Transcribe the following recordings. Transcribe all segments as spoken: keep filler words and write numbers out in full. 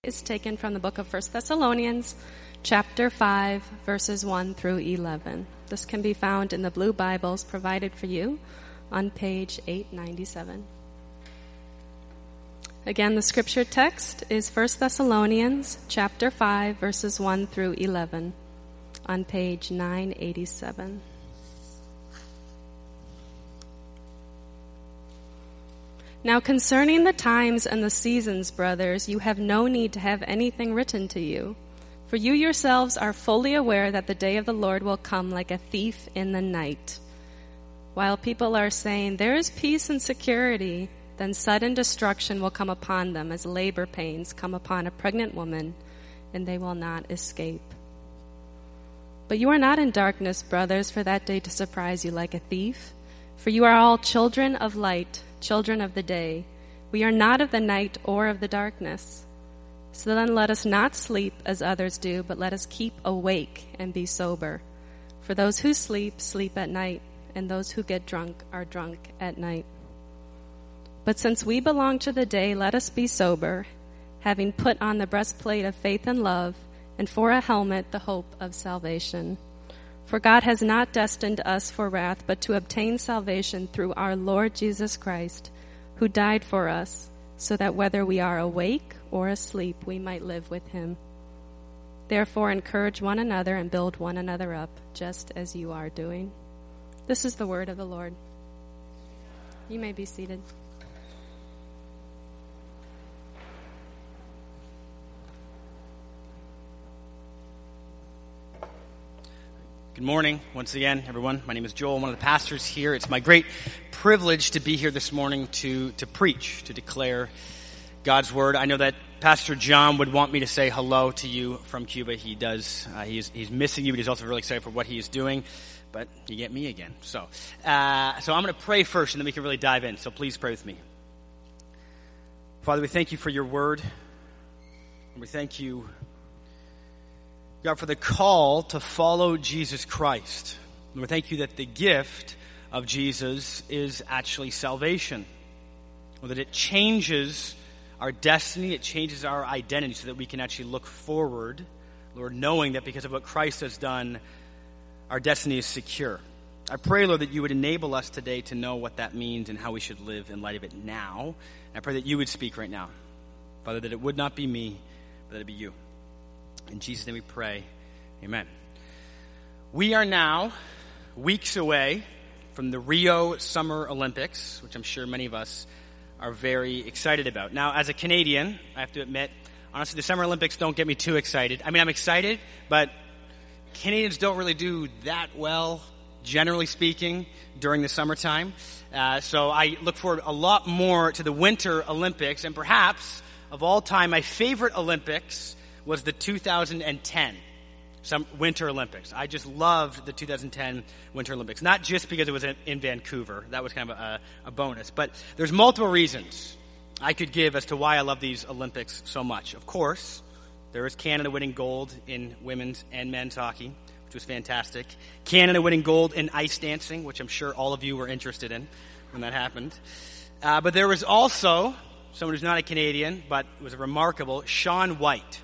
Is taken from the book of First Thessalonians, chapter five, verses one through eleven. This can be found in the blue Bibles provided for you on page eight ninety-seven. Again, the scripture text is First Thessalonians, chapter five, verses one through eleven, on page nine eighty-seven. Now concerning the times and the seasons, brothers, you have no need to have anything written to you. For you yourselves are fully aware that the day of the Lord will come like a thief in the night. While people are saying, there is peace and security, then sudden destruction will come upon them as labor pains come upon a pregnant woman, and they will not escape. But you are not in darkness, brothers, for that day to surprise you like a thief. For you are all children of light, children of the day. We are not of the night or of the darkness. So then let us not sleep as others do, but let us keep awake and be sober. For those who sleep, sleep at night, and those who get drunk are drunk at night. But since we belong to the day, let us be sober, having put on the breastplate of faith and love, and for a helmet the hope of salvation. For God has not destined us for wrath, but to obtain salvation through our Lord Jesus Christ, who died for us, so that whether we are awake or asleep, we might live with him. Therefore, encourage one another and build one another up, just as you are doing. This is the word of the Lord. You may be seated. Good morning, once again, everyone. My name is Joel, I'm one of the pastors here. It's my great privilege to be here this morning to, to preach, to declare God's word. I know that Pastor John would want me to say hello to you from Cuba. He does. Uh, he's, he's missing you, but he's also really excited for what he is doing. But you get me again. So, uh, so I'm going to pray first, and then we can really dive in. So please pray with me. Father, we thank you for your word. And we thank you, God, for the call to follow Jesus Christ. And we thank you that the gift of Jesus is actually salvation. Or that it changes our destiny, it changes our identity so that we can actually look forward, Lord, knowing that because of what Christ has done, our destiny is secure. I pray, Lord, that you would enable us today to know what that means and how we should live in light of it now. And I pray that you would speak right now. Father, that it would not be me, but that it be you. In Jesus' name we pray, amen. We are now weeks away from the Rio Summer Olympics, which I'm sure many of us are very excited about. Now, as a Canadian, I have to admit, honestly, the Summer Olympics don't get me too excited. I mean, I'm excited, but Canadians don't really do that well, generally speaking, during the summertime. Uh, so I look forward a lot more to the Winter Olympics, and perhaps, of all time, my favorite Olympics was the two thousand ten some Winter Olympics. I just loved the two thousand ten Winter Olympics, not just because it was in, in Vancouver. That was kind of a, a bonus. But there's multiple reasons I could give as to why I love these Olympics so much. Of course, there is Canada winning gold in women's and men's hockey, which was fantastic. Canada winning gold in ice dancing, which I'm sure all of you were interested in when that happened. Uh, but there was also someone who's not a Canadian, but was remarkable, Shaun White.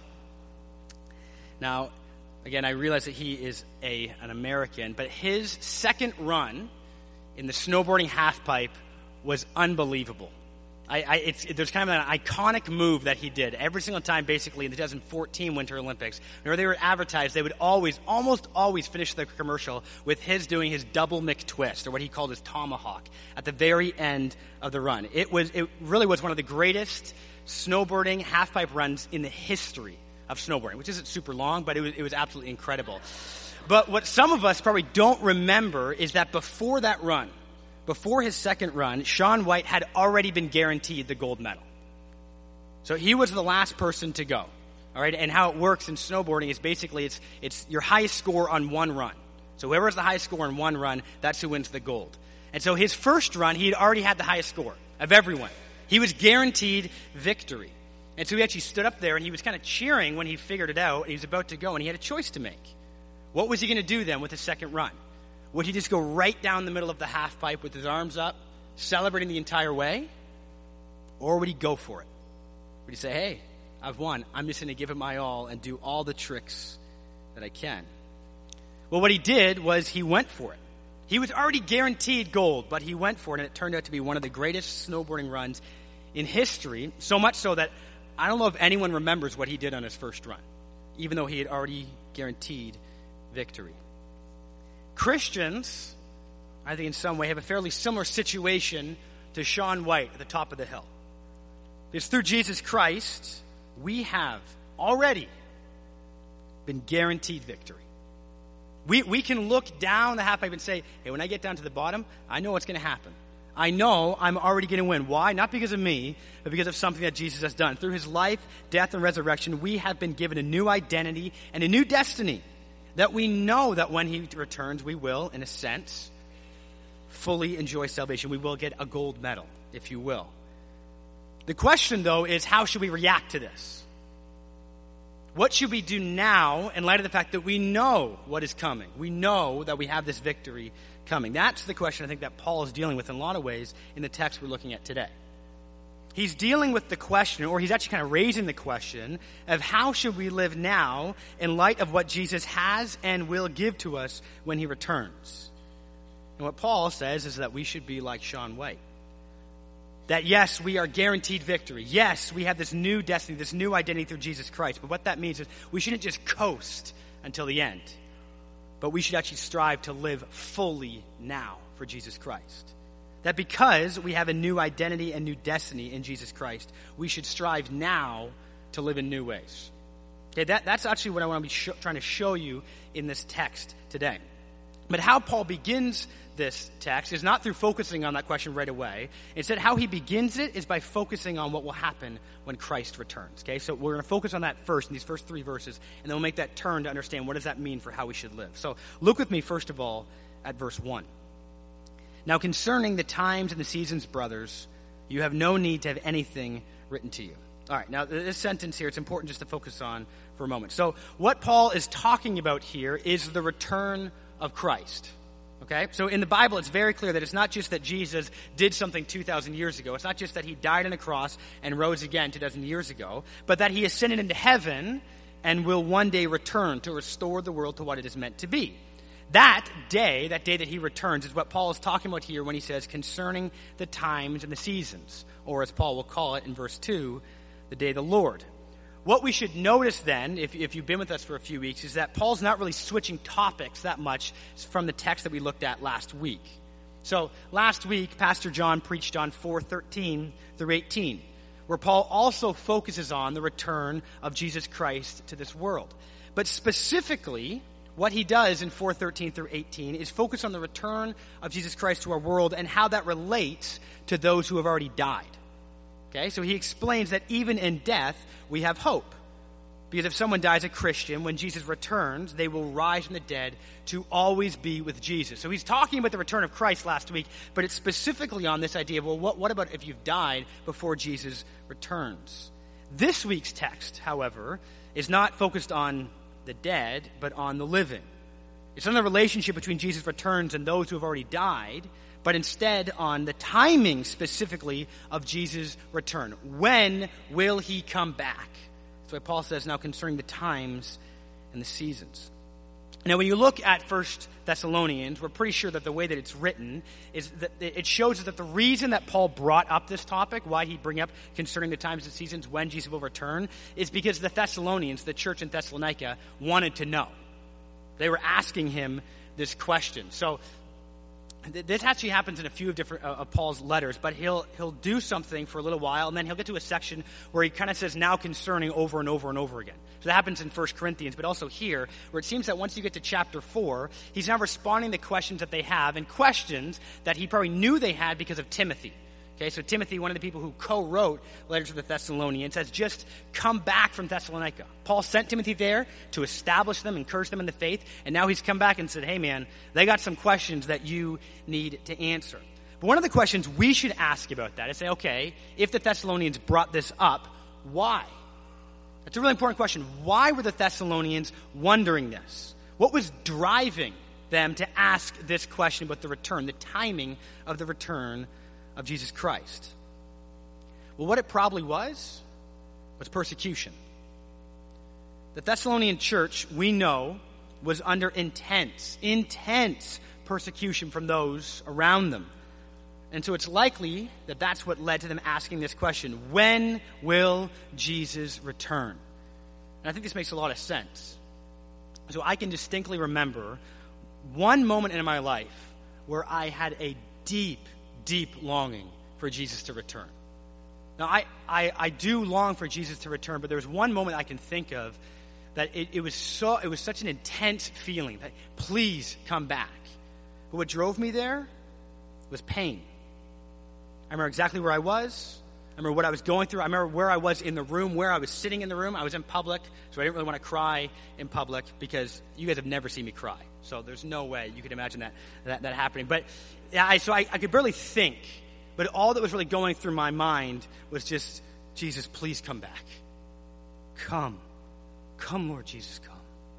Now, again, I realize that he is a an American, but his second run in the snowboarding halfpipe was unbelievable. I, I, it's, it, there's kind of an iconic move that he did. Every single time, basically, in the twenty fourteen Winter Olympics, whenever they were advertised, they would always, almost always finish the commercial with his doing his double McTwist, or what he called his tomahawk, at the very end of the run. It was, it really was one of the greatest snowboarding halfpipe runs in the history of snowboarding, which isn't super long, but it was, it was absolutely incredible. But what some of us probably don't remember is that before that run, before his second run, Shaun White had already been guaranteed the gold medal. So he was the last person to go. All right, and how it works in snowboarding is basically it's it's your highest score on one run. So whoever has the highest score on one run, that's who wins the gold. And so his first run, he had already had the highest score of everyone. He was guaranteed victory. And so he actually stood up there and he was kind of cheering when he figured it out. He was about to go and he had a choice to make. What was he going to do then with his second run? Would he just go right down the middle of the half pipe with his arms up, celebrating the entire way? Or would he go for it? Would he say, hey, I've won. I'm just going to give it my all and do all the tricks that I can. Well, what he did was he went for it. He was already guaranteed gold, but he went for it, and it turned out to be one of the greatest snowboarding runs in history, so much so that I don't know if anyone remembers what he did on his first run, even though he had already guaranteed victory. Christians, I think in some way, have a fairly similar situation to Shaun White at the top of the hill. Because through Jesus Christ, we have already been guaranteed victory. We we can look down the half pipe and say, hey, when I get down to the bottom, I know what's going to happen. I know I'm already going to win. Why? Not because of me, but because of something that Jesus has done. Through his life, death, and resurrection, we have been given a new identity and a new destiny that we know that when he returns, we will, in a sense, fully enjoy salvation. We will get a gold medal, if you will. The question, though, is how should we react to this? What should we do now in light of the fact that we know what is coming? We know that we have this victory coming. That's the question I think that Paul is dealing with in a lot of ways in the text we're looking at today. He's dealing with the question, or he's actually kind of raising the question of how should we live now in light of what Jesus has and will give to us when he returns. And what Paul says is that we should be like Shaun White. That yes, we are guaranteed victory. Yes, we have this new destiny, this new identity through Jesus Christ. But what that means is we shouldn't just coast until the end. But we should actually strive to live fully now for Jesus Christ. That because we have a new identity and new destiny in Jesus Christ, we should strive now to live in new ways. Okay, that, that's actually what I want to be sh- trying to show you in this text today. But how Paul begins this text is not through focusing on that question right away. Instead, how he begins it is by focusing on what will happen when Christ returns. Okay, so we're going to focus on that first in these first three verses, and then we'll make that turn to understand what does that mean for how we should live. So look with me, first of all, at verse one. Now concerning the times and the seasons, brothers, you have no need to have anything written to you. All right, now this sentence here, it's important just to focus on for a moment. So what Paul is talking about here is the return of Christ. Okay, so in the Bible, it's very clear that it's not just that Jesus did something two thousand years ago. It's not just that he died on a cross and rose again two thousand years ago, but that he ascended into heaven and will one day return to restore the world to what it is meant to be. That day, that day that he returns, is what Paul is talking about here when he says concerning the times and the seasons, or as Paul will call it in verse two, the day of the Lord. What we should notice then, if, if you've been with us for a few weeks, is that Paul's not really switching topics that much from the text that we looked at last week. So last week, Pastor John preached on four thirteen through eighteen, where Paul also focuses on the return of Jesus Christ to this world. But specifically, what he does in four thirteen through eighteen is focus on the return of Jesus Christ to our world and how that relates to those who have already died. Okay, so he explains that even in death, we have hope. Because if someone dies a Christian, when Jesus returns, they will rise from the dead to always be with Jesus. So he's talking about the return of Christ last week, but it's specifically on this idea of, well, what, what about if you've died before Jesus returns? This week's text, however, is not focused on the dead, but on the living. It's on the relationship between Jesus' returns and those who have already died, but instead on the timing specifically of Jesus' return. When will he come back? That's why Paul says now concerning the times and the seasons. Now, when you look at First Thessalonians, we're pretty sure that the way that it's written is that it shows us that the reason that Paul brought up this topic, why he'd bring up concerning the times and seasons when Jesus will return, is because the Thessalonians, the church in Thessalonica, wanted to know. They were asking him this question. So this actually happens in a few of different uh, of Paul's letters, but he'll he'll do something for a little while, and then he'll get to a section where he kind of says now concerning over and over and over again. So that happens in First Corinthians, but also here, where it seems that once you get to chapter four, he's now responding to questions that they have, and questions that he probably knew they had because of Timothy. Okay, so Timothy, one of the people who co-wrote letters to the Thessalonians, has just come back from Thessalonica. Paul sent Timothy there to establish them, encourage them in the faith, and now he's come back and said, hey man, they got some questions that you need to answer. But one of the questions we should ask about that is say, okay, if the Thessalonians brought this up, why? That's a really important question. Why were the Thessalonians wondering this? What was driving them to ask this question about the return, the timing of the return of Jesus Christ? Well, what it probably was was persecution. The Thessalonian church, we know, was under intense, intense persecution from those around them. And so it's likely that that's what led to them asking this question: when will Jesus return? And I think this makes a lot of sense. So I can distinctly remember one moment in my life where I had a deep, deep longing for Jesus to return. Now, I, I, I do long for Jesus to return, but there was one moment I can think of that it, it was so it was such an intense feeling that please come back. But what drove me there was pain. I remember exactly where I was. I remember what I was going through. I remember where I was in the room, where I was sitting in the room. I was in public, so I didn't really want to cry in public because you guys have never seen me cry. So there's no way you could imagine that that, that happening. But yeah, I, so I, I could barely think. But all that was really going through my mind was just, Jesus, please come back. Come. Come, Lord Jesus, come.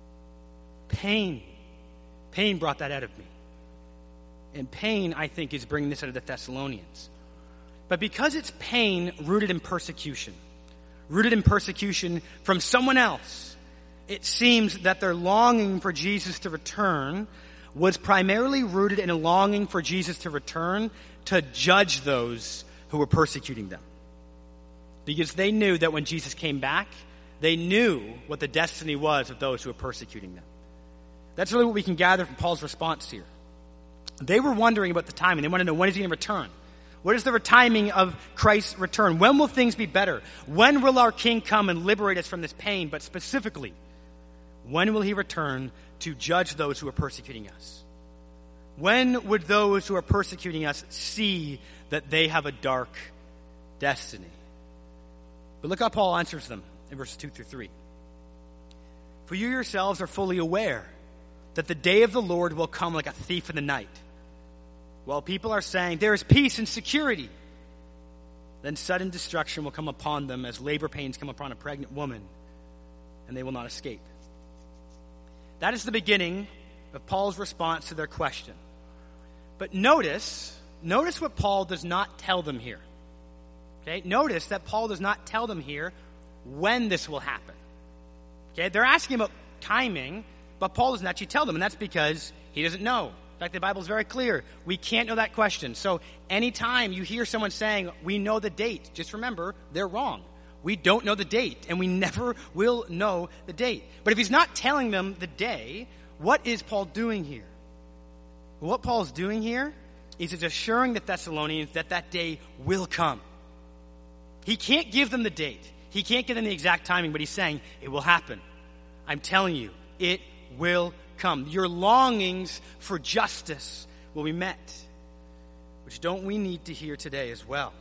Pain. Pain brought that out of me. And pain, I think, is bringing this out of the Thessalonians. But because it's pain rooted in persecution, rooted in persecution from someone else, it seems that their longing for Jesus to return was primarily rooted in a longing for Jesus to return to judge those who were persecuting them. Because they knew that when Jesus came back, they knew what the destiny was of those who were persecuting them. That's really what we can gather from Paul's response here. They were wondering about the timing. They want to know, when is he going to return? What is the timing of Christ's return? When will things be better? When will our King come and liberate us from this pain? But specifically, when will he return to judge those who are persecuting us? When would those who are persecuting us see that they have a dark destiny? But look how Paul answers them in verses two through three. For you yourselves are fully aware that the day of the Lord will come like a thief in the night. While people are saying, there is peace and security, then sudden destruction will come upon them as labor pains come upon a pregnant woman, and they will not escape. That is the beginning of Paul's response to their question. But notice, notice what Paul does not tell them here. Okay, notice that Paul does not tell them here when this will happen. Okay, they're asking about timing, but Paul doesn't actually tell them, and that's because he doesn't know. In fact, the Bible is very clear. We can't know that question. So anytime you hear someone saying, we know the date, just remember, they're wrong. We don't know the date, and we never will know the date. But if he's not telling them the day, what is Paul doing here? What Paul's doing here is he's assuring the Thessalonians that that day will come. He can't give them the date. He can't give them the exact timing, but he's saying, it will happen. I'm telling you, it will come. Your longings for justice will be met, which don't we need to hear today as well?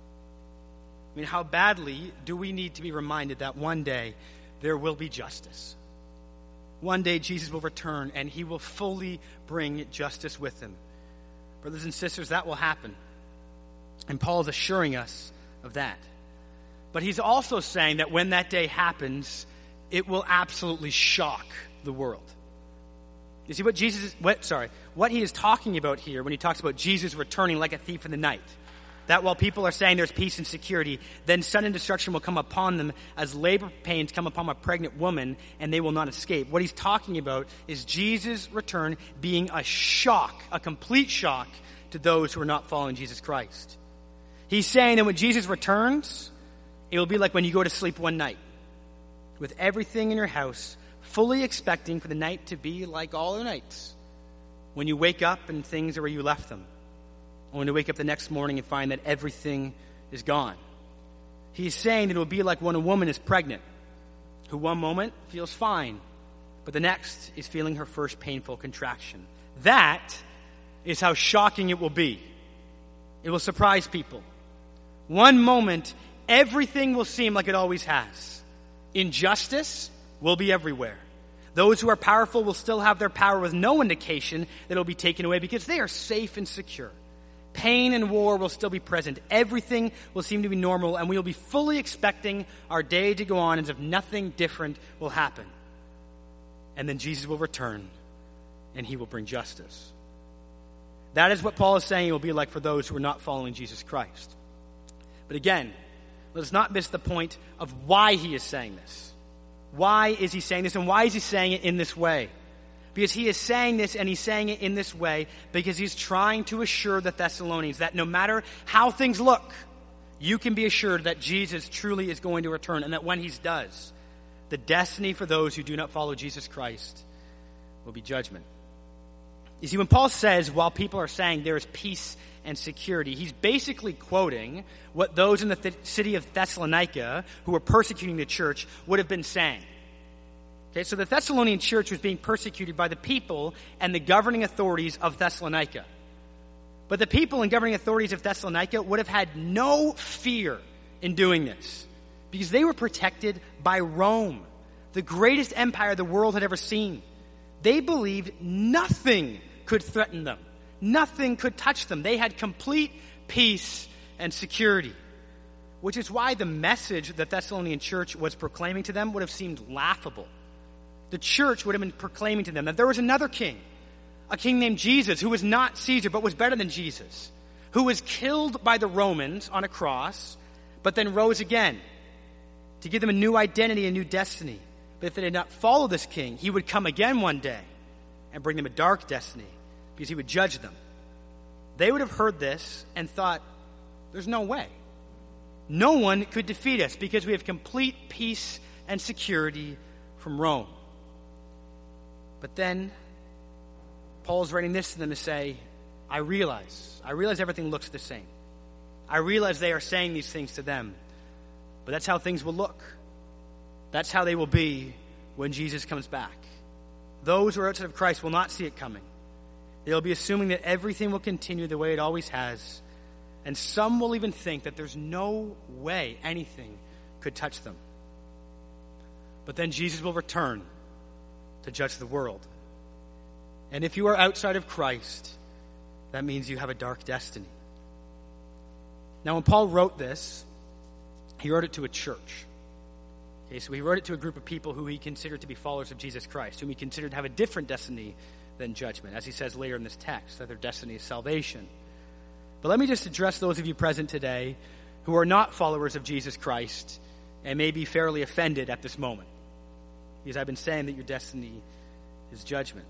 I mean, how badly do we need to be reminded that one day there will be justice? One day Jesus will return and he will fully bring justice with him. Brothers and sisters, that will happen. And Paul is assuring us of that. But he's also saying that when that day happens, it will absolutely shock the world. You see what Jesus is, what, sorry, what he is talking about here when he talks about Jesus returning like a thief in the night. That while people are saying there's peace and security, then sudden destruction will come upon them as labor pains come upon a pregnant woman and they will not escape. What he's talking about is Jesus' return being a shock, a complete shock to those who are not following Jesus Christ. He's saying that when Jesus returns, it will be like when you go to sleep one night with everything in your house, fully expecting for the night to be like all other nights. When you wake up and things are where you left them. Or when you wake up the next morning and find that everything is gone. He's saying that it will be like when a woman is pregnant, who one moment feels fine, but the next is feeling her first painful contraction. That is how shocking it will be. It will surprise people. One moment, everything will seem like it always has. Injustice will be everywhere. Those who are powerful will still have their power with no indication that it will be taken away because they are safe and secure. Pain and war will still be present. Everything will seem to be normal, and we will be fully expecting our day to go on as if nothing different will happen. And then Jesus will return, and he will bring justice. That is what Paul is saying it will be like for those who are not following Jesus Christ. But again, let's not miss the point of why he is saying this. Why is he saying this, and why is he saying it in this way? Because he is saying this, and he's saying it in this way because he's trying to assure the Thessalonians that no matter how things look, you can be assured that Jesus truly is going to return, and that when he does, the destiny for those who do not follow Jesus Christ will be judgment. You see, when Paul says, while people are saying there is peace and security, he's basically quoting what those in the th- city of Thessalonica who were persecuting the church would have been saying. Okay, so the Thessalonian church was being persecuted by the people and the governing authorities of Thessalonica. But the people and governing authorities of Thessalonica would have had no fear in doing this because they were protected by Rome, the greatest empire the world had ever seen. They believed nothing could threaten them. Nothing could touch them. They had complete peace and security, which is why the message the Thessalonian church was proclaiming to them would have seemed laughable. The church would have been proclaiming to them that there was another king, a king named Jesus, who was not Caesar, but was better than Jesus, who was killed by the Romans on a cross, but then rose again to give them a new identity, a new destiny. But if they did not follow this king, he would come again one day and bring them a dark destiny because he would judge them. They would have heard this and thought, there's no way. No one could defeat us because we have complete peace and security from Rome. But then Paul's writing this to them to say, I realize, I realize everything looks the same. I realize they are saying these things to them, but that's how things will look. That's how they will be when Jesus comes back. Those who are outside of Christ will not see it coming. They'll be assuming that everything will continue the way it always has, and some will even think that there's no way anything could touch them. But then Jesus will return to judge the world. And if you are outside of Christ, that means you have a dark destiny. Now, when Paul wrote this, he wrote it to a church. Okay, so he wrote it to a group of people who he considered to be followers of Jesus Christ, whom he considered to have a different destiny than judgment, as he says later in this text, that their destiny is salvation. But let me just address those of you present today who are not followers of Jesus Christ and may be fairly offended at this moment, because I've been saying that your destiny is judgment.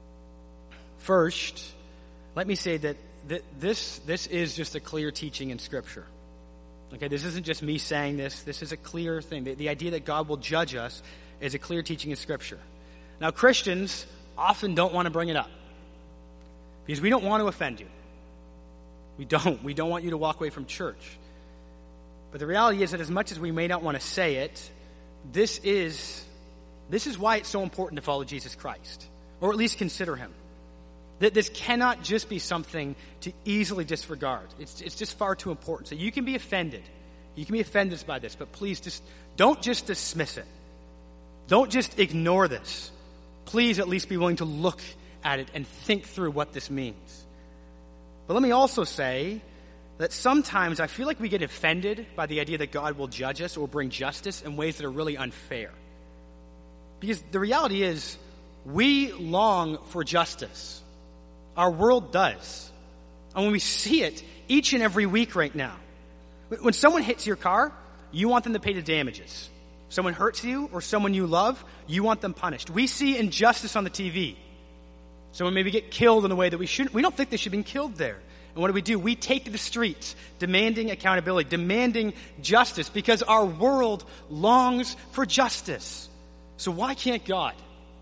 First, let me say that th- this this is just a clear teaching in Scripture. Okay, this isn't just me saying this. This is a clear thing. The, the idea that God will judge us is a clear teaching in Scripture. Now, Christians often don't want to bring it up because we don't want to offend you. We don't. We don't want you to walk away from church. But the reality is that as much as we may not want to say it, this is this is why it's so important to follow Jesus Christ, or at least consider him. That this cannot just be something to easily disregard. It's, it's just far too important. So you can be offended. You can be offended by this, but please just don't just dismiss it. Don't just ignore this. Please at least be willing to look at it and think through what this means. But let me also say that sometimes I feel like we get offended by the idea that God will judge us or bring justice in ways that are really unfair. Because the reality is, we long for justice. Our world does. And when we see it each and every week right now, when someone hits your car, you want them to pay the damages. Someone hurts you or someone you love, you want them punished. We see injustice on the T V. Someone maybe get killed in a way that we shouldn't. We don't think they should have been killed there. And what do we do? We take to the streets demanding accountability, demanding justice, because our world longs for justice. So why can't God?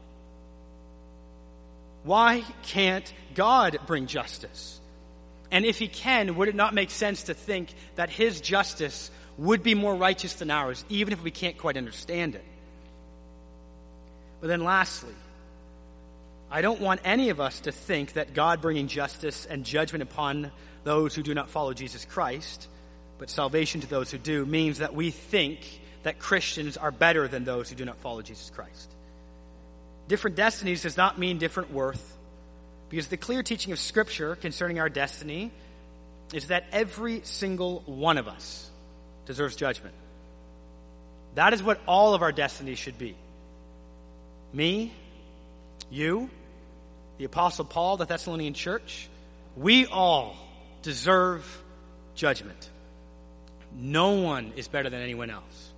Why can't God bring justice? And if he can, would it not make sense to think that his justice would be more righteous than ours, even if we can't quite understand it? But then lastly, I don't want any of us to think that God bringing justice and judgment upon those who do not follow Jesus Christ, but salvation to those who do, means that we think that Christians are better than those who do not follow Jesus Christ. Different destinies does not mean different worth, because the clear teaching of Scripture concerning our destiny is that every single one of us deserves judgment. That is what all of our destinies should be. Me, you, the Apostle Paul, the Thessalonian church, we all deserve judgment. No one is better than anyone else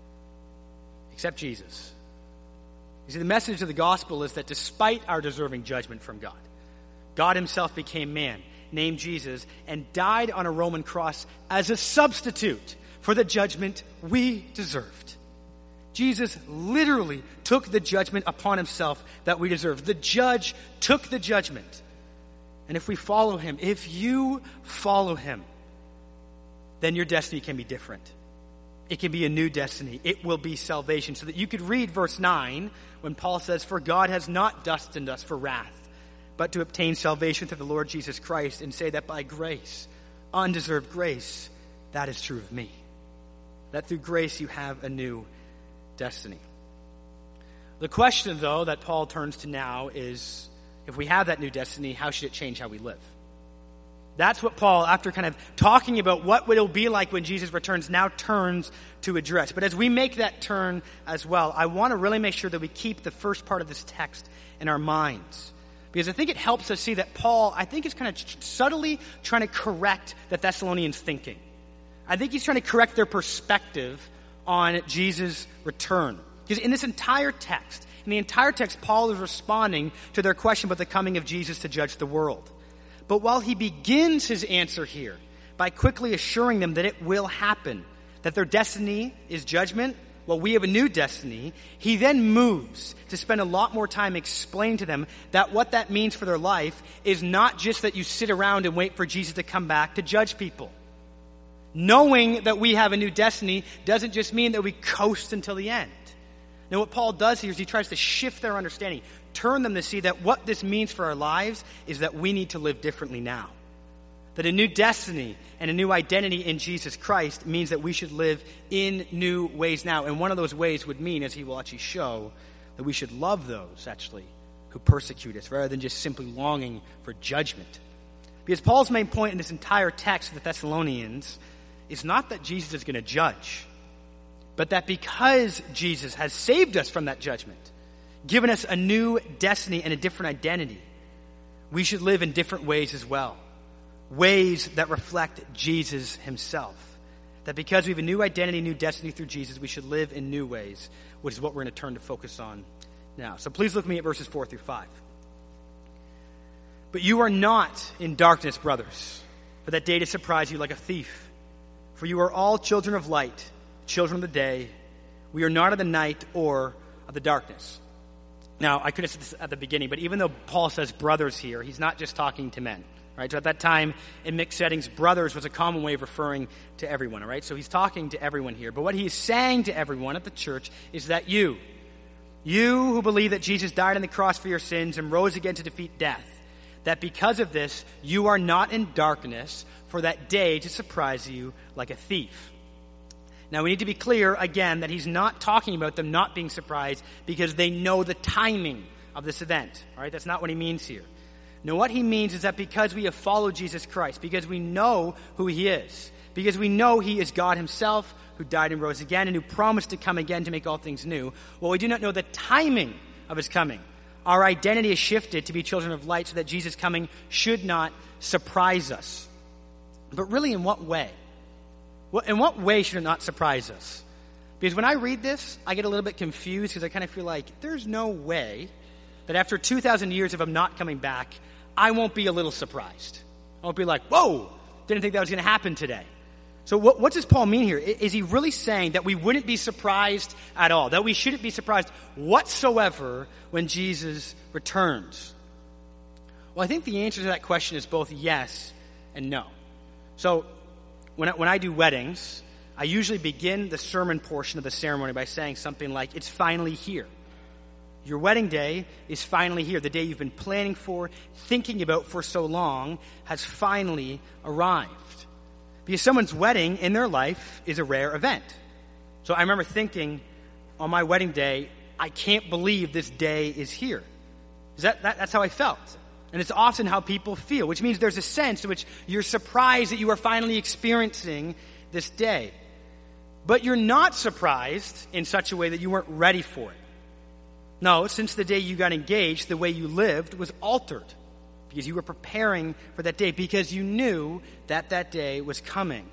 except Jesus. You see, the message of the gospel is that despite our deserving judgment from God, God himself became man, named Jesus, and died on a Roman cross as a substitute for the judgment we deserved. Jesus literally took the judgment upon himself that we deserve. The judge took the judgment. And if we follow him, if you follow him, then your destiny can be different. It can be a new destiny. It will be salvation. So that you could read verse nine when Paul says, "For God has not destined us for wrath, but to obtain salvation through the Lord Jesus Christ," and say that by grace, undeserved grace, that is true of me. That through grace you have a new destiny. The question, though, that Paul turns to now is, if we have that new destiny, how should it change how we live? That's what Paul, after kind of talking about what it'll be like when Jesus returns, now turns to address. But as we make that turn as well, I want to really make sure that we keep the first part of this text in our minds. Because I think it helps us see that Paul, I think, is kind of subtly trying to correct the Thessalonians' thinking. I think he's trying to correct their perspective on Jesus' return. Because in this entire text, in the entire text, Paul is responding to their question about the coming of Jesus to judge the world. But while he begins his answer here by quickly assuring them that it will happen, that their destiny is judgment, well, we have a new destiny, he then moves to spend a lot more time explaining to them that what that means for their life is not just that you sit around and wait for Jesus to come back to judge people. Knowing that we have a new destiny doesn't just mean that we coast until the end. Now, what Paul does here is he tries to shift their understanding, turn them to see that what this means for our lives is that we need to live differently now. That a new destiny and a new identity in Jesus Christ means that we should live in new ways now. And one of those ways would mean, as he will actually show, that we should love those, actually, who persecute us, rather than just simply longing for judgment. Because Paul's main point in this entire text of the Thessalonians is not that Jesus is going to judge, but that because Jesus has saved us from that judgment, given us a new destiny and a different identity, we should live in different ways as well. Ways that reflect Jesus himself. That because we have a new identity, new destiny through Jesus, we should live in new ways, which is what we're going to turn to focus on now. So please look with me at verses four through five. "But you are not in darkness, brothers, for that day to surprise you like a thief. For you are all children of light, children of the day. We are not of the night or of the darkness." Now, I could have said this at the beginning, but even though Paul says brothers here, he's not just talking to men. Right? So at that time, in mixed settings, brothers was a common way of referring to everyone. All right? So he's talking to everyone here. But what he's saying to everyone at the church is that you, you who believe that Jesus died on the cross for your sins and rose again to defeat death, that because of this, you are not in darkness for that day to surprise you like a thief. Now, we need to be clear, again, that he's not talking about them not being surprised because they know the timing of this event. All right? That's not what he means here. No, what he means is that because we have followed Jesus Christ, because we know who he is, because we know he is God himself, who died and rose again, and who promised to come again to make all things new, well, we do not know the timing of his coming. Our identity is shifted to be children of light so that Jesus' coming should not surprise us. But really, in what way? In what way should it not surprise us? Because when I read this, I get a little bit confused because I kind of feel like there's no way that after two thousand years of him not coming back, I won't be a little surprised. I won't be like, whoa, didn't think that was going to happen today. So what, what does Paul mean here? Is he really saying that we wouldn't be surprised at all, that we shouldn't be surprised whatsoever when Jesus returns? Well, I think the answer to that question is both yes and no. So when I, when I do weddings, I usually begin the sermon portion of the ceremony by saying something like, it's finally here. Your wedding day is finally here. The day you've been planning for, thinking about for so long has finally arrived. Because someone's wedding in their life is a rare event. So I remember thinking on my wedding day, I can't believe this day is here. Is that, that that's how I felt. And it's often how people feel, which means there's a sense in which you're surprised that you are finally experiencing this day. But you're not surprised in such a way that you weren't ready for it. No, since the day you got engaged, the way you lived was altered because you were preparing for that day because you knew that that day was coming.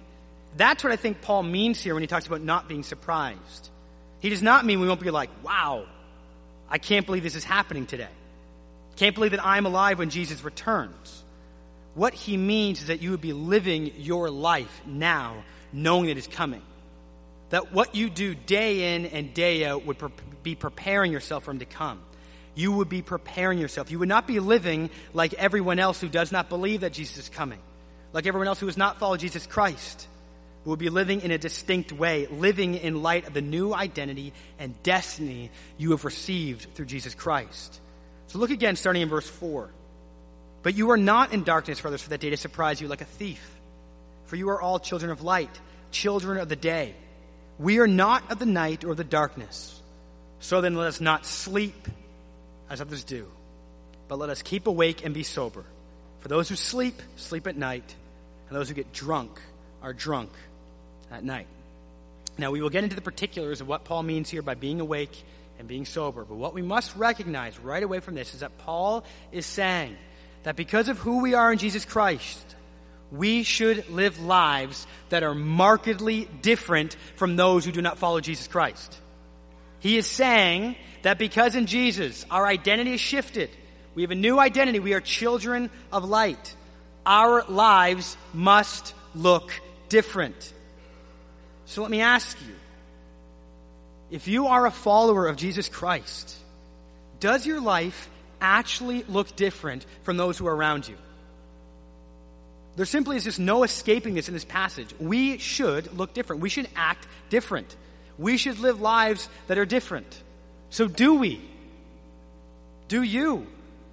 That's what I think Paul means here when he talks about not being surprised. He does not mean we won't be like, wow, I can't believe this is happening today. Can't believe that I'm alive when Jesus returns. What he means is that you would be living your life now knowing that it's coming. That what you do day in and day out would pre- be preparing yourself for him to come. You would be preparing yourself. You would not be living like everyone else who does not believe that Jesus is coming. Like everyone else who has not followed Jesus Christ. We will be living in a distinct way, living in light of the new identity and destiny you have received through Jesus Christ. So look again, starting in verse four. But you are not in darkness, brothers, for that day to surprise you like a thief. For you are all children of light, children of the day. We are not of the night or the darkness. So then let us not sleep as others do, but let us keep awake and be sober. For those who sleep, sleep at night, and those who get drunk are drunk at night. Now, we will get into the particulars of what Paul means here by being awake and being sober. But what we must recognize right away from this is that Paul is saying that because of who we are in Jesus Christ, we should live lives that are markedly different from those who do not follow Jesus Christ. He is saying that because in Jesus our identity is shifted, we have a new identity, we are children of light, our lives must look different. So let me ask you, if you are a follower of Jesus Christ, does your life actually look different from those who are around you? There simply is just no escaping this in this passage. We should look different. We should act different. We should live lives that are different. So do we? Do you?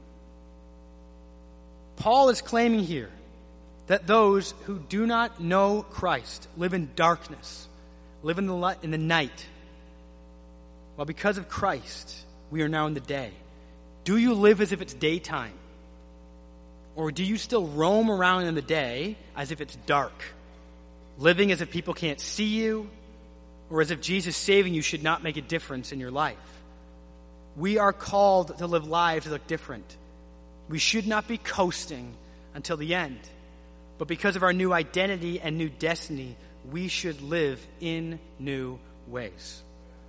Paul is claiming here that those who do not know Christ live in darkness, live in the light, in the night. Well, because of Christ, we are now in the day. Do you live as if it's daytime? Or do you still roam around in the day as if it's dark? Living as if people can't see you, or as if Jesus saving you should not make a difference in your life? We are called to live lives that look different. We should not be coasting until the end. But because of our new identity and new destiny, we should live in new ways.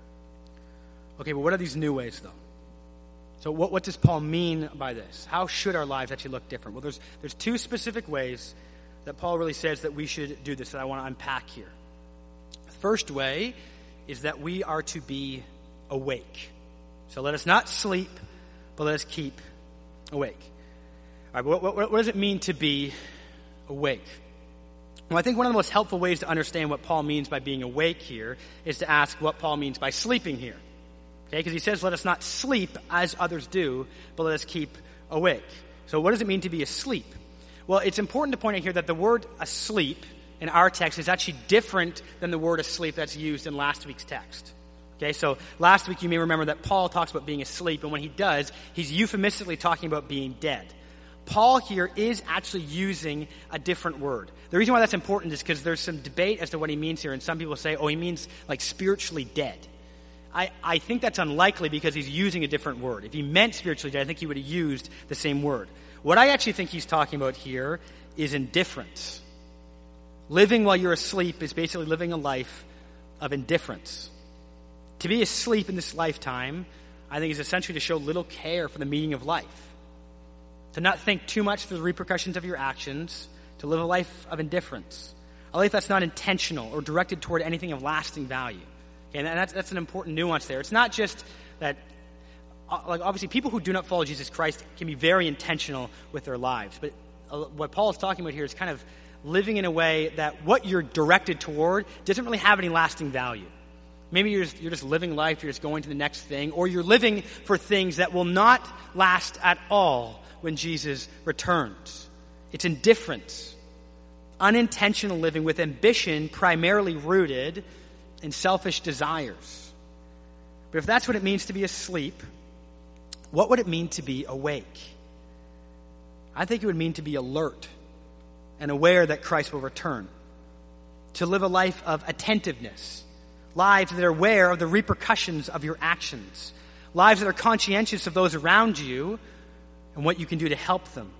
Okay, but what are these new ways, though? So what, what does Paul mean by this? How should our lives actually look different? Well, there's there's two specific ways that Paul really says that we should do this that I want to unpack here. The first way is that we are to be awake. So let us not sleep, but let us keep awake. All right, but what, what, what does it mean to be awake? Well, I think one of the most helpful ways to understand what Paul means by being awake here is to ask what Paul means by sleeping here. Okay, because he says, let us not sleep as others do, but let us keep awake. So what does it mean to be asleep? Well, it's important to point out here that the word asleep in our text is actually different than the word asleep that's used in last week's text. Okay, so last week you may remember that Paul talks about being asleep, and when he does, he's euphemistically talking about being dead. Paul here is actually using a different word. The reason why that's important is because there's some debate as to what he means here, and some people say, oh, he means like spiritually dead. I, I think that's unlikely because he's using a different word. If he meant spiritually dead, I think he would have used the same word. What I actually think he's talking about here is indifference. Living while you're asleep is basically living a life of indifference. To be asleep in this lifetime, I think, is essentially to show little care for the meaning of life. To not think too much for the repercussions of your actions, to live a life of indifference. A life that's not intentional or directed toward anything of lasting value. Okay, and that's, that's an important nuance there. It's not just that, uh, like obviously people who do not follow Jesus Christ can be very intentional with their lives. But uh, what Paul is talking about here is kind of living in a way that what you're directed toward doesn't really have any lasting value. Maybe you're just, you're just living life, you're just going to the next thing, or you're living for things that will not last at all when Jesus returns. It's indifference. Unintentional living with ambition primarily rooted in selfish desires. But if that's what it means to be asleep, what would it mean to be awake? I think it would mean to be alert and aware that Christ will return. To live a life of attentiveness. Lives that are aware of the repercussions of your actions. Lives that are conscientious of those around you and what you can do to help them.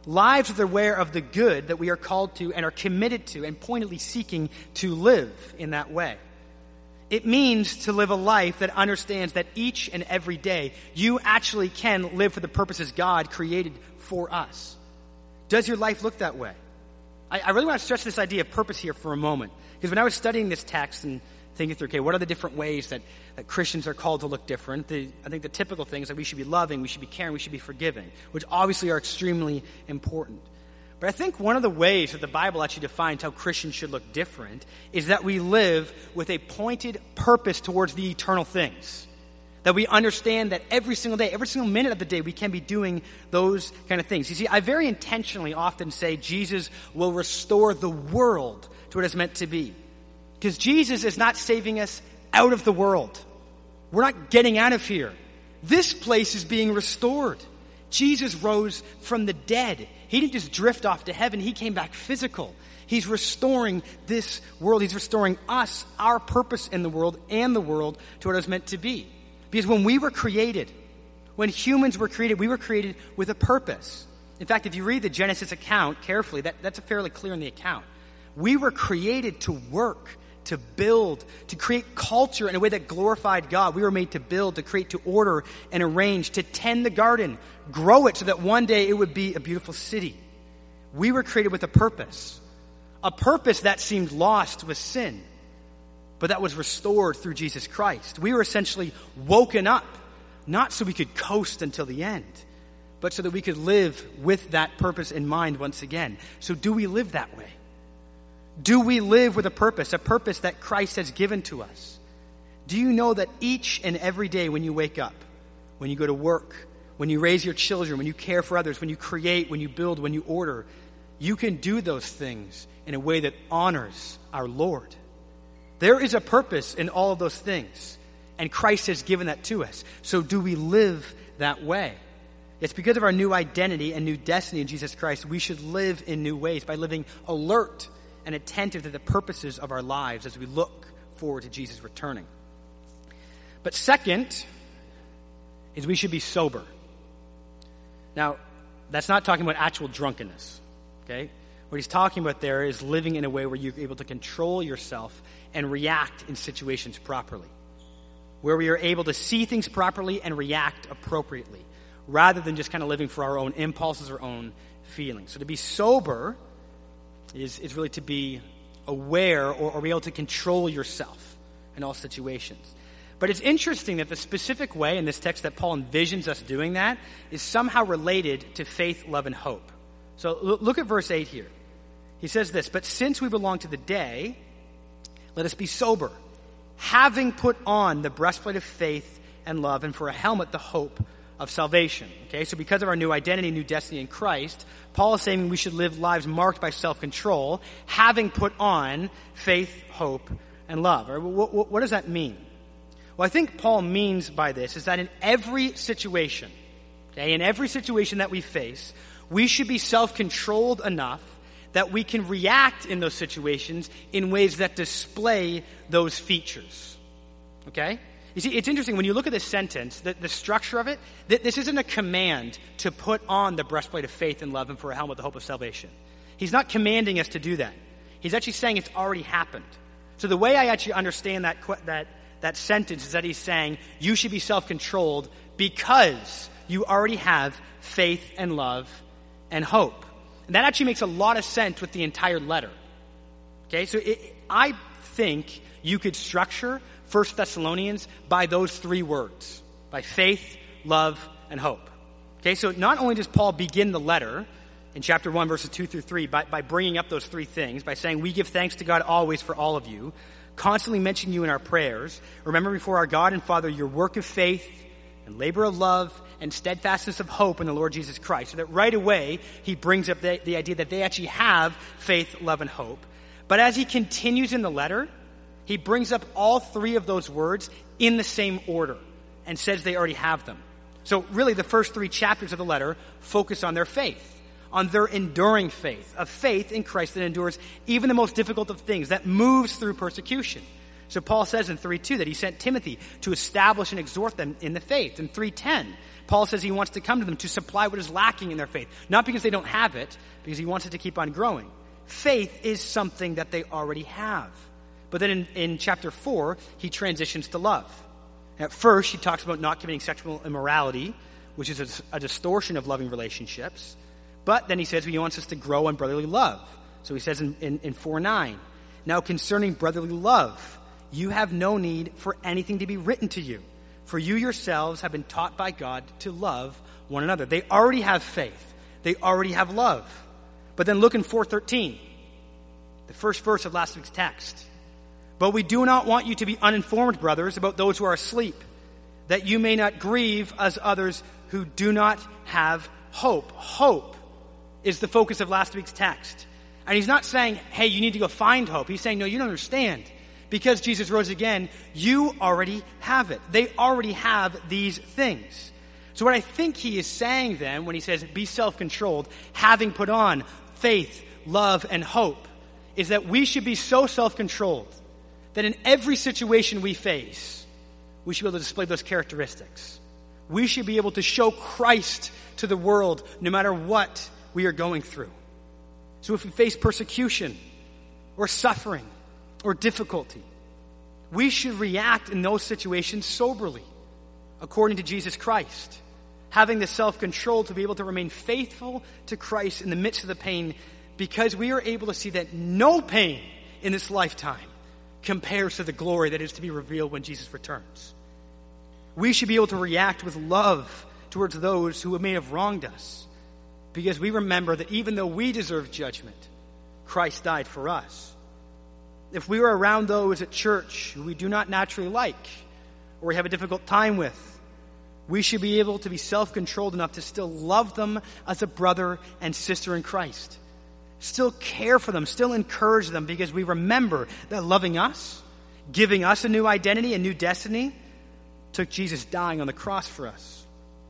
Lives that are aware of the good that we are called to and are committed to and pointedly seeking to live in that way. It means to live a life that understands that each and every day you actually can live for the purposes God created for us. Does your life look that way? I, I really want to stress this idea of purpose here for a moment. Because when I was studying this text and thinking through, okay, what are the different ways that, that Christians are called to look different? The, I think the typical things that we should be loving, we should be caring, we should be forgiving, which obviously are extremely important. But I think one of the ways that the Bible actually defines how Christians should look different is that we live with a pointed purpose towards the eternal things. That we understand that every single day, every single minute of the day, we can be doing those kind of things. You see, I very intentionally often say Jesus will restore the world to what it's meant to be. Because Jesus is not saving us out of the world. We're not getting out of here. This place is being restored. Jesus rose from the dead. He didn't just drift off to heaven. He came back physical. He's restoring this world. He's restoring us, our purpose in the world, and the world to what it was meant to be. Because when we were created, when humans were created, we were created with a purpose. In fact, if you read the Genesis account carefully, that, that's fairly clear in the account. We were created to work, to build, to create culture in a way that glorified God. We were made to build, to create, to order, and arrange, to tend the garden, grow it so that one day it would be a beautiful city. We were created with a purpose. A purpose that seemed lost with sin, but that was restored through Jesus Christ. We were essentially woken up, not so we could coast until the end, but so that we could live with that purpose in mind once again. So do we live that way? Do we live with a purpose, a purpose that Christ has given to us? Do you know that each and every day when you wake up, when you go to work, when you raise your children, when you care for others, when you create, when you build, when you order, you can do those things in a way that honors our Lord? There is a purpose in all of those things, and Christ has given that to us. So do we live that way? It's because of our new identity and new destiny in Jesus Christ, we should live in new ways by living alert and attentive to the purposes of our lives as we look forward to Jesus returning. But second is we should be sober. Now, that's not talking about actual drunkenness, okay? What he's talking about there is living in a way where you're able to control yourself and react in situations properly, where we are able to see things properly and react appropriately, rather than just kind of living for our own impulses or own feelings. So to be sober is, is really to be aware or, or be able to control yourself in all situations. But it's interesting that the specific way in this text that Paul envisions us doing that is somehow related to faith, love, and hope. So l- look at verse eight here. He says this, "But since we belong to the day, let us be sober, having put on the breastplate of faith and love, and for a helmet the hope of salvation." Okay, so because of our new identity, new destiny in Christ, Paul is saying we should live lives marked by self-control, having put on faith, hope, and love. Or what, what, what does that mean? Well, I think Paul means by this is that in every situation, okay, in every situation that we face, we should be self-controlled enough that we can react in those situations in ways that display those features. Okay? You see, it's interesting, when you look at this sentence, the, the structure of it, th- this isn't a command to put on the breastplate of faith and love and for a helmet the hope of salvation. He's not commanding us to do that. He's actually saying it's already happened. So the way I actually understand that that that sentence is that he's saying you should be self-controlled because you already have faith and love and hope. And that actually makes a lot of sense with the entire letter. Okay, so it, I think you could structure First Thessalonians by those three words, by faith, love, and hope. Okay, so not only does Paul begin the letter in chapter one, verses two through three, by, by bringing up those three things, by saying, we give thanks to God always for all of you, constantly mention you in our prayers, remember before our God and Father your work of faith and labor of love and steadfastness of hope in the Lord Jesus Christ. So that right away, he brings up the, the idea that they actually have faith, love, and hope. But as he continues in the letter, he brings up all three of those words in the same order and says they already have them. So really, the first three chapters of the letter focus on their faith, on their enduring faith, a faith in Christ that endures even the most difficult of things, that moves through persecution. So Paul says in three two that he sent Timothy to establish and exhort them in the faith. In three ten, Paul says he wants to come to them to supply what is lacking in their faith. Not because they don't have it, because he wants it to keep on growing. Faith is something that they already have. But then in, in chapter four, he transitions to love. At first, he talks about not committing sexual immorality, which is a, a distortion of loving relationships. But then he says he wants us to grow in brotherly love. So he says in, in, in four nine, now concerning brotherly love, you have no need for anything to be written to you, for you yourselves have been taught by God to love one another. They already have faith. They already have love. But then look in four thirteen, the first verse of last week's text. But we do not want you to be uninformed, brothers, about those who are asleep, that you may not grieve as others who do not have hope. Hope is the focus of last week's text. And he's not saying, hey, you need to go find hope. He's saying, no, you don't understand. Because Jesus rose again, you already have it. They already have these things. So what I think he is saying then, when he says, be self-controlled, having put on faith, love, and hope, is that we should be so self-controlled that in every situation we face, we should be able to display those characteristics. We should be able to show Christ to the world no matter what we are going through. So if we face persecution or suffering or difficulty, we should react in those situations soberly, according to Jesus Christ, having the self-control to be able to remain faithful to Christ in the midst of the pain, because we are able to see that no pain in this lifetime compares to the glory that is to be revealed when Jesus returns. We should be able to react with love towards those who may have wronged us, because we remember that even though we deserve judgment, Christ died for us. If we are around those at church who we do not naturally like, or we have a difficult time with, we should be able to be self-controlled enough to still love them as a brother and sister in Christ. Still care for them, still encourage them, because we remember that loving us, giving us a new identity, a new destiny, took Jesus dying on the cross for us.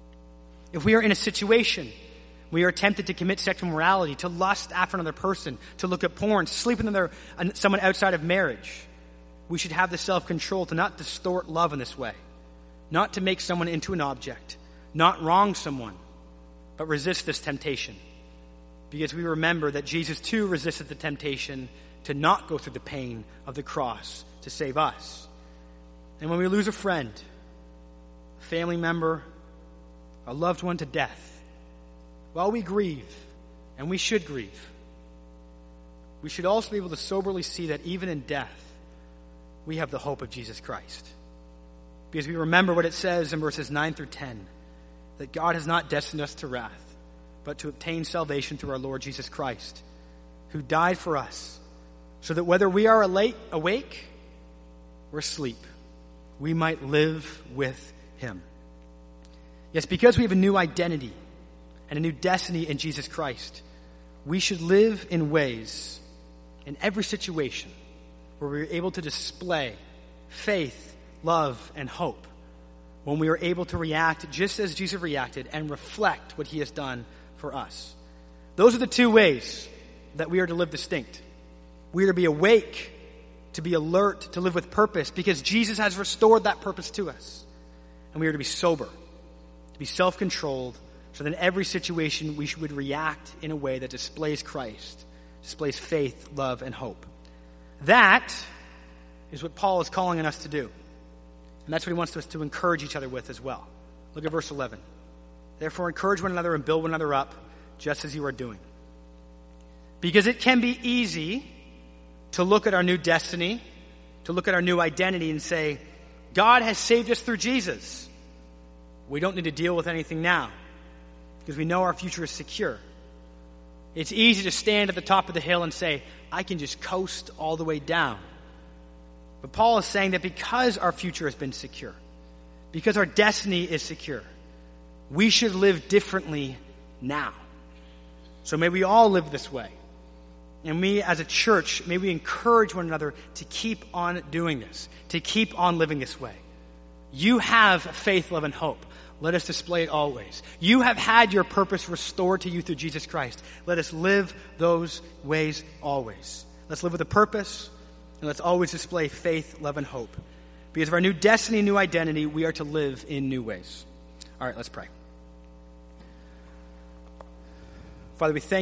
If we are in a situation, we are tempted to commit sexual immorality, to lust after another person, to look at porn, sleep with another, someone outside of marriage, we should have the self-control to not distort love in this way, not to make someone into an object, not wrong someone, but resist this temptation. Because we remember that Jesus too resisted the temptation to not go through the pain of the cross to save us. And when we lose a friend, a family member, a loved one to death, while we grieve, and we should grieve, we should also be able to soberly see that even in death, we have the hope of Jesus Christ. Because we remember what it says in verses nine through ten, that God has not destined us to wrath, but to obtain salvation through our Lord Jesus Christ, who died for us, so that whether we are awake or asleep, we might live with him. Yes, because we have a new identity and a new destiny in Jesus Christ, we should live in ways, in every situation, where we are able to display faith, love, and hope, when we are able to react just as Jesus reacted and reflect what he has done for us. Those are the two ways that we are to live distinct. We are to be awake, to be alert, to live with purpose, because Jesus has restored that purpose to us. And we are to be sober, to be self-controlled, so that in every situation we would react in a way that displays Christ, displays faith, love, and hope. That is what Paul is calling on us to do. And that's what he wants us to encourage each other with as well. Look at verse eleven. Therefore, encourage one another and build one another up, just as you are doing. Because it can be easy to look at our new destiny, to look at our new identity and say, God has saved us through Jesus. We don't need to deal with anything now, because we know our future is secure. It's easy to stand at the top of the hill and say, I can just coast all the way down. But Paul is saying that because our future has been secure, because our destiny is secure, we should live differently now. So may we all live this way. And we as a church, may we encourage one another to keep on doing this, to keep on living this way. You have faith, love, and hope. Let us display it always. You have had your purpose restored to you through Jesus Christ. Let us live those ways always. Let's live with a purpose. And let's always display faith, love, and hope. Because of our new destiny, new identity, we are to live in new ways. All right, let's pray. Father, we thank